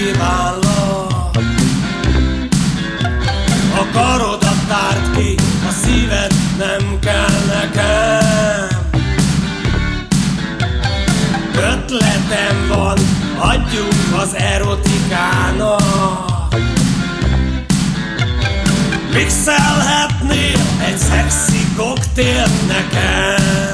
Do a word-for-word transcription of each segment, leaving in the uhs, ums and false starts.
kívánlak. A karodat tárd ki, a szíved nem kell nekem. Ötletem van, adjunk az erotikának. Mixelhetnél egy szexi koktélt nekem.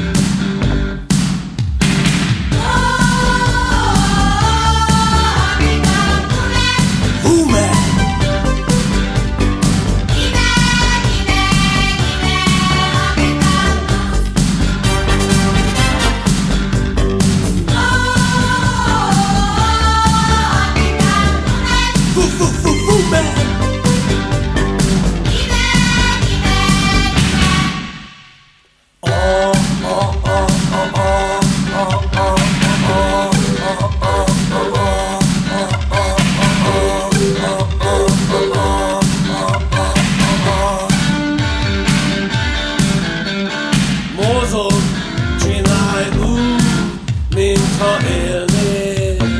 Mozog, csináld úgy, mintha élnél.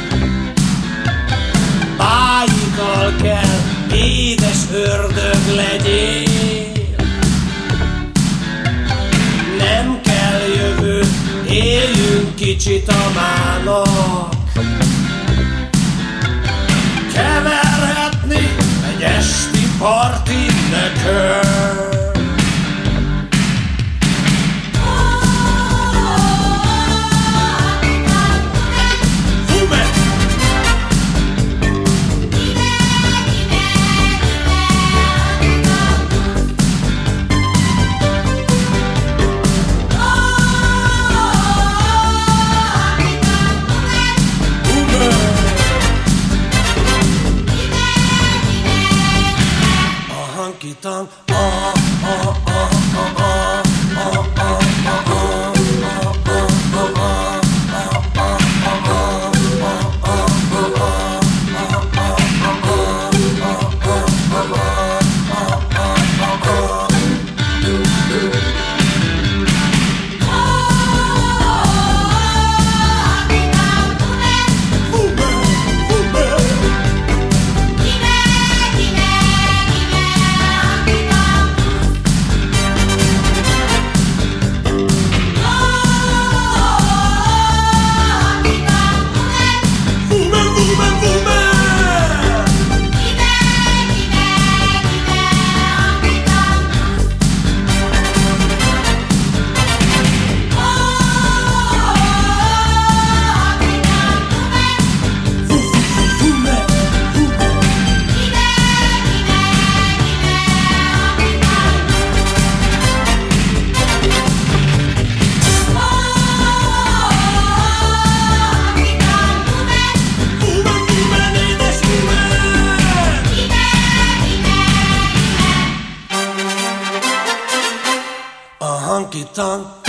Bájikkal kell, édes ördög legyél. Nem kell jövő, éljünk kicsit a mának. Keverhetni egy esti parti nekem. Honky-tonk, oh, oh, oh, oh, oh, oh, oh, oh. Honky-tonk.